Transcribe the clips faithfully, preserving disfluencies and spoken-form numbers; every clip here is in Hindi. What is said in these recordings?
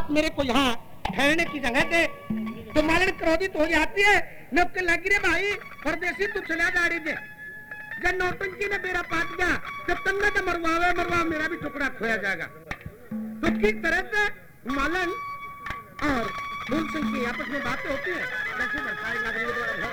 आप मेरे को यहाँ ठहरने की जगह दे। तो मालन क्रोधित हो जाती है, नौकर लगी रे भाई परदेसी तू चला गाड़ी दे, जब नौटंकी ने मेरा पाट गया जब तन्ना तो मरवावे मरवा मेरा भी टुकड़ा खोया जाएगा। तो किस तरह से मालन और फूल सिंह की आपस में बातें होती है, कैसे बरसाए नागरिक द्वारा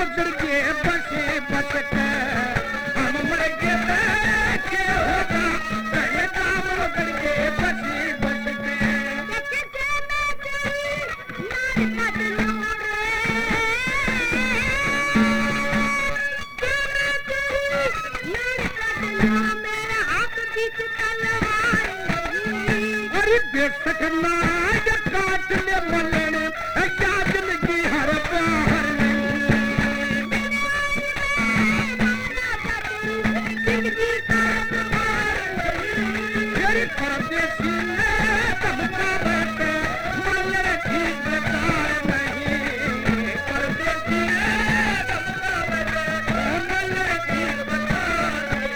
उजड़ के बसे बस के हम मर के बैठे होगा पहले काम उजड़ के बसे बस के अरे बेसकना ये काट ले मलन ऐसा जिंदगी हर बाहर परदेसी ने तबका बैठे मगर ठीक बेकार नहीं परदेसी ने तबका बैठे मगर ठीक बेकार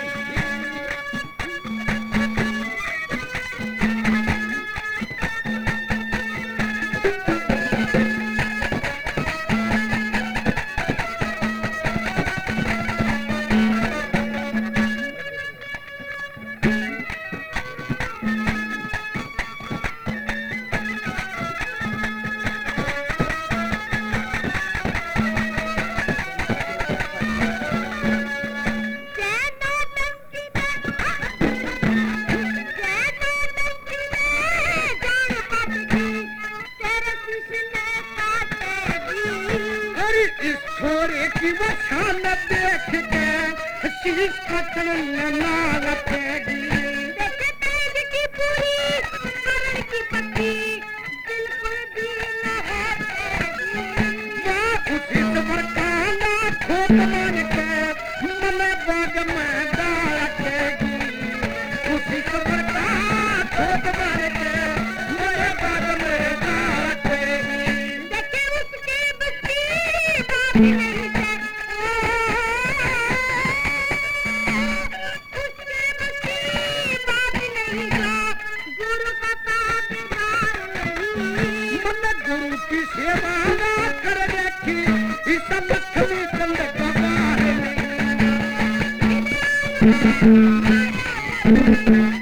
छोरे की वशान देख के शीश कटन ना रखेगी देखे तेज की पूरी करण की पत्ती बिल्कुल भी न है मैं उसी सबर का ना ठोक मार के मन बाग में डाल रखेगी उसी सबर का ठोक मार के मन बाग में डाल रखेगी देखे उसके बस्ती बात नहीं सेवा ना कर देखी इस लक्ष्मी चंद का बाहर नहीं